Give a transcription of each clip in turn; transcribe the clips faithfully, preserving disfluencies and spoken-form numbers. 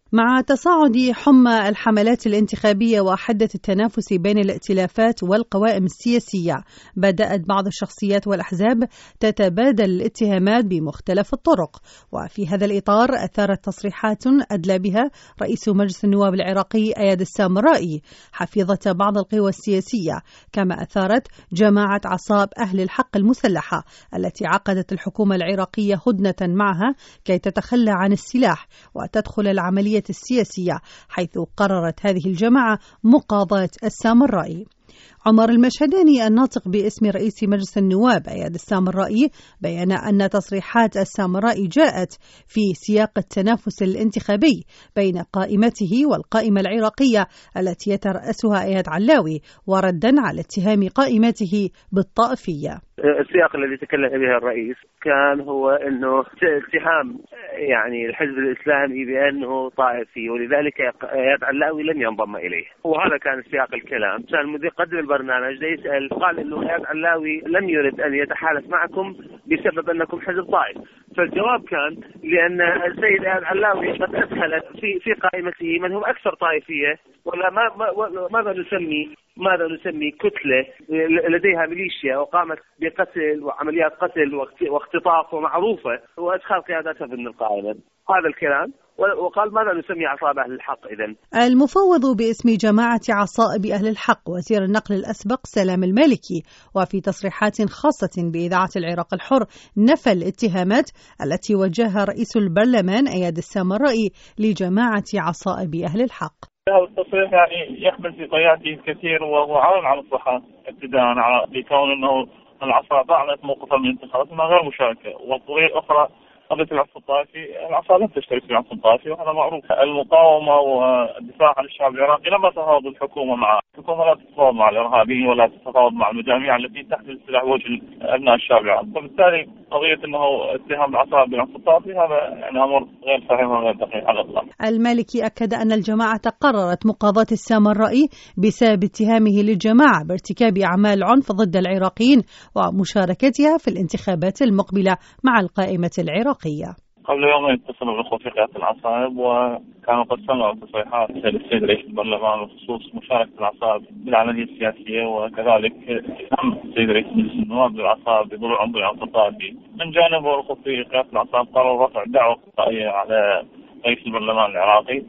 مع تصاعد حمى الحملات الانتخابية وحدة التنافس بين الائتلافات والقوائم السياسية، بدأت بعض الشخصيات والأحزاب تتبادل الاتهامات بمختلف الطرق. وفي هذا الإطار أثارت تصريحات أدلى بها رئيس مجلس النواب العراقي أياد السامرائي حفيظة بعض القوى السياسية، كما أثارت جماعة عصاب أهل الحق المسلحة التي عقدت الحكومة العراقية هدنة معها كي تتخلى عن السلاح وتدخل العملية السياسية، حيث قررت هذه الجماعة مقاضاة السامرائي. عمر المشهداني الناطق باسم رئيس مجلس النواب أياد السامرائي بيّن أن تصريحات السامرائي جاءت في سياق التنافس الانتخابي بين قائمته والقائمة العراقية التي يترأسها إياد علاوي، وردا على اتهام قائمته بالطائفية. السياق الذي تكلم به الرئيس كان هو انه اتهام يعني الحزب الاسلامي بانه طائفي، ولذلك اياد علاوي لن ينضم اليه، وهذا كان سياق الكلام. كان المدير قدم البرنامج يسال، قال انه اياد علاوي لم يرد ان يتحالف معكم بسبب انكم حزب طائفي، فالجواب كان لان السيد اياد علاوي قد ادخل في في قائمته من هم اكثر طائفيه، ولا ما ماذا نسمي ماذا نسمي كتله لديها ميليشيا وقامت بقتل وعمليات قتل واختطاف ومعروفه، وادخال قياداتها ضمن القائمه. هذا الكلام، وقال ماذا نسمي عصائب أهل الحق إذن؟ المفوض باسم جماعة عصائب أهل الحق وزير النقل الأسبق سلام المالكي، وفي تصريحات خاصة بإذاعة العراق الحر، نفى الاتهامات التي وجهها رئيس البرلمان أياد السامرائي لجماعة عصائب أهل الحق. هذا التصريح يعني يحمل في طياته الكثير، وهو عار على الصحة ابتداء على بكون أنه العصائب أعلنت موقفها من الانتخابات ما غير مشاركة، والقضية الأخرى قضية العنف الطائفي، العصابة لم تشترك في العنف الطائفي وهذا معروف. المقاومة والدفاع عن الشعب العراقي لما تفاوض الحكومة مع الحكومة لا تتفاوض مع الإرهابيين ولا تتفاوض مع المجاميع التي تحمل سلاح وجه أبناء الشعب العراقي، وبالتالي قضية أنه اتهام العصابة بالعنف الطائفي هذا يعني أمر غير صحيح وغير دقيق على الإطلاق. المالكي أكد أن الجماعة قررت مقاضاة السامرائي بسبب اتهامه للجماعة بارتكاب أعمال عنف ضد العراقيين ومشاركتها في الانتخابات المقبلة مع القائمة العراقية. قبل يومين اتصلوا بالأخوة في قيادة العصائب وكانوا قد سمعوا تصريحات السيد رئيس البرلمان بخصوص مشاركة العصائب بالعملية السياسية، وكذلك اتهام السيد رئيس مجلس النواب بالعصائب بضلوع عنف العنف الطائفي. من جانبه الأخوة في قيادة العصائب قرروا رفع دعوى قضائية على رئيس البرلمان العراقي،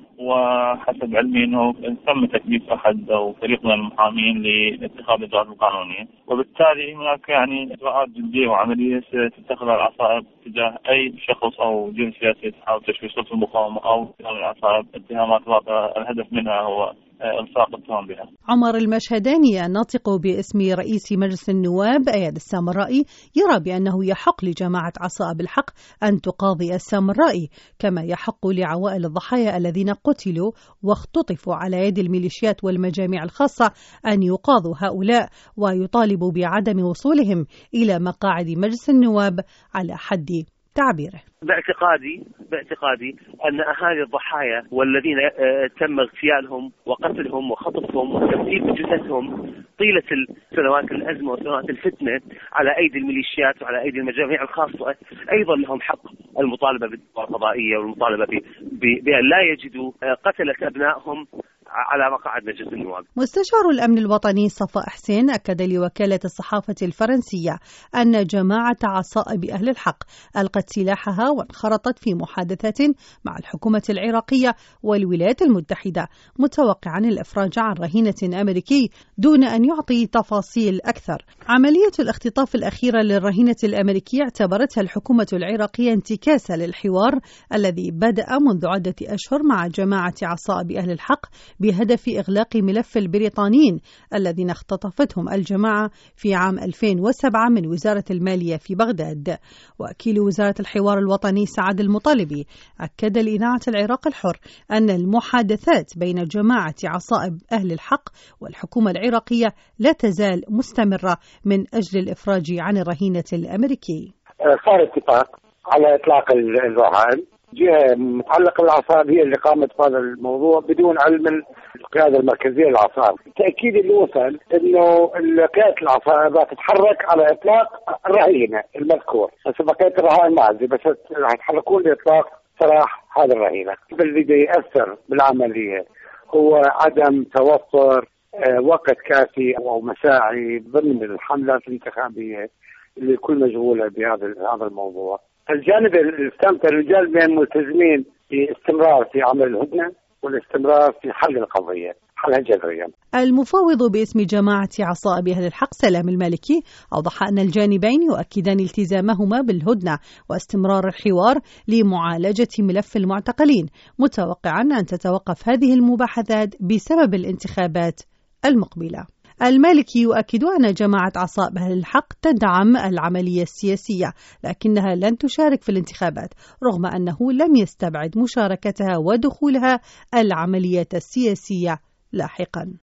وحسب علمي انه تم تكليف احد او فريق من المحامين لاتخاذ الاجراءات القانونيه، وبالتالي هناك يعني اجراءات جديه وعمليه ستتخذها العصائب تجاه اي شخص او جهه سياسيه تحاول تشويه سلطه المقاومه او اتهام العصائب اتهامات باطله الهدف منها هو الصاق التهم بها. عمر المشهداني الناطق باسم رئيس مجلس النواب أياد السامرائي يرى بأنه يحق لجماعة عصائب الحق أن تقاضي السامرائي، كما يحق لعوائل الضحايا الذين قتلوا واختطفوا على يد الميليشيات والمجاميع الخاصة أن يقاضوا هؤلاء، ويطالب بعدم وصولهم إلى مقاعد مجلس النواب على حد تعبيره. باعتقادي باعتقادي أن أهالي الضحايا والذين تم اغتيالهم وقتلهم وخطفهم وتمثيل جثثهم طيلة السنوات الأزمة وسنوات الفتنة على أيدي الميليشيات وعلى أيدي المجاميع الخاصة أيضا لهم حق المطالبة بالدعوى القضائية والمطالبة بأن لا يجدوا قتلة أبنائهم على مقاعد مجلس النواب. مستشار الأمن الوطني صفاء حسين أكد لوكالة الصحافة الفرنسية أن جماعة عصائب أهل الحق ألقت سلاحها وانخرطت في محادثات مع الحكومة العراقية والولايات المتحدة، متوقعا الإفراج عن رهينة أمريكي دون أن يعطي تفاصيل أكثر. عملية الاختطاف الأخيرة للرهينة الأمريكية اعتبرتها الحكومة العراقية انتكاسة للحوار الذي بدأ منذ عدة أشهر مع جماعة عصائب أهل الحق بهدف إغلاق ملف البريطانيين الذين اختطفتهم الجماعة في عام ألفين وسبعة من وزارة المالية في بغداد. وكيل وزارة الحوار الوطني سعد المطالبي أكد لإذاعة العراق الحر أن المحادثات بين جماعة عصائب أهل الحق والحكومة العراقية لا تزال مستمرة من أجل الإفراج عن الرهينة الأمريكي. صار اتفاق على إطلاق الرهائن، جهة متعلقة بالعصائب هي اللي قامت بهذا الموضوع بدون علم القيادة المركزية للعصائب. التأكيد اللي وصل إنه قيادة العصائب تتحرك على إطلاق الرهينة المذكور، بس بقية الرهائن ما عندي، بس راح يتحركون لإطلاق سراح هذا الرهينة. اللي بده يأثر بالعملية هو عدم توفر وقت كافي أو مساعي ضمن الحملات الانتخابية اللي كل مشغولة بهذا هذا الموضوع. الجانب الثالث الرجال بين ملتزمين باستمرار في عمل الهدنة والاستمرار في حل القضية حلها جذريا. المفاوض باسم جماعة عصائب أهل الحق سلام المالكي أوضح أن الجانبين يؤكدان التزامهما بالهدنة واستمرار الحوار لمعالجة ملف المعتقلين، متوقعا أن تتوقف هذه المباحثات بسبب الانتخابات المقبلة. المالكي يؤكد أن جماعة عصائب أهل الحق تدعم العملية السياسية، لكنها لن تشارك في الانتخابات، رغم أنه لم يستبعد مشاركتها ودخولها العملية السياسية لاحقا.